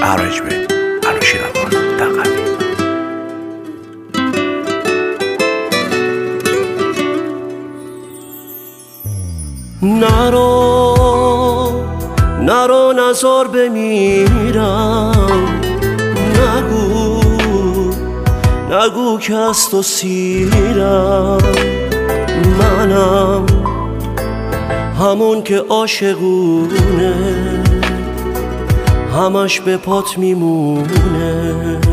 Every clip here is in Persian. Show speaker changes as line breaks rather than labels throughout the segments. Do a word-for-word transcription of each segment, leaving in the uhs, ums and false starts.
ارنجمنت انوشیر آقا دقیقی.
نرو نرو نزار بمیرم، نگو نگو که از تو سیرم، منم همون که عاشقونه همش به پات میمونه.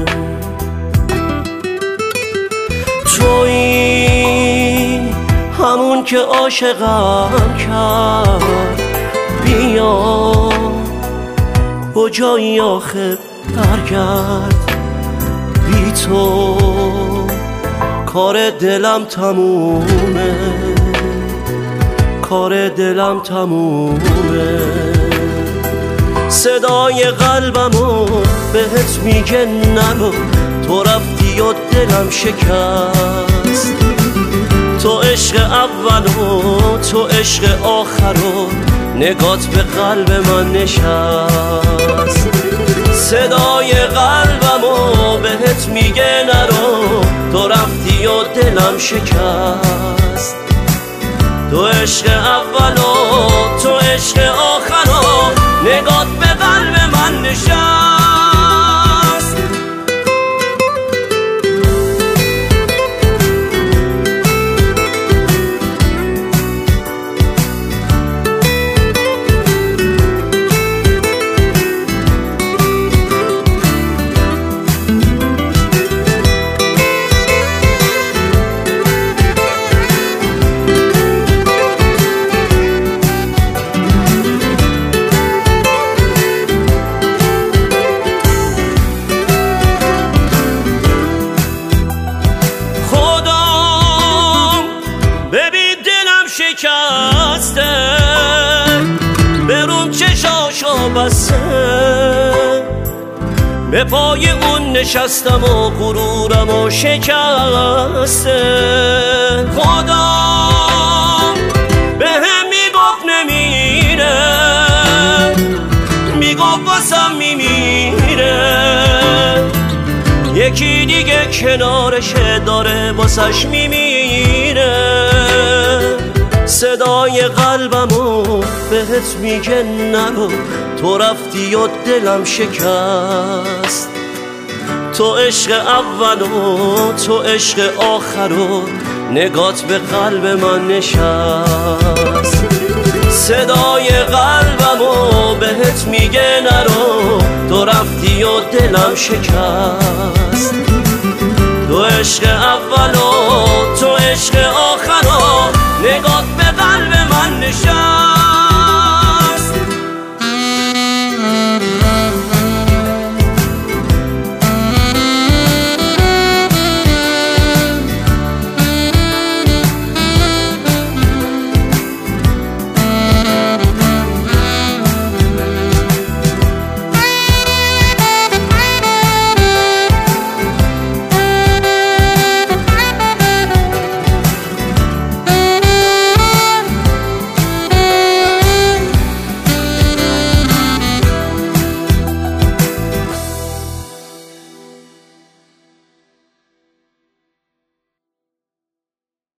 تویی همون که عاشقم کرد، بیا کجایی آخه برگرد، بی تو کار دلم تمومه، کار دلم تمومه. صدای قلبمو بهت میگه نرو، تو رفتی و دلم شکست، تو عشق اولو تو عشق آخرو، نگات به قلب من نشست. صدای قلبمو بهت میگه نرو، تو رفتی و دلم شکست، تو عشق اولو تو عشق آخرو، نگات به قلب من نشست. شکسته برون چشاشو بسته، به پای اون نشستم و غرورمو شکسته. خدا به هم میگفت نمیره، میگفت واسم میمیره، یکی دیگه کنارشه داره واسش میمیره. صدای قلبمو بهت میگه نرو، تو رفتی و دلم شکست، تو عشق اولو تو عشق آخرو، نگات به قلب من نشست. صدای قلبمو بهت میگه نرو، تو رفتی و دلم شکست، تو عشق اولو تو عشق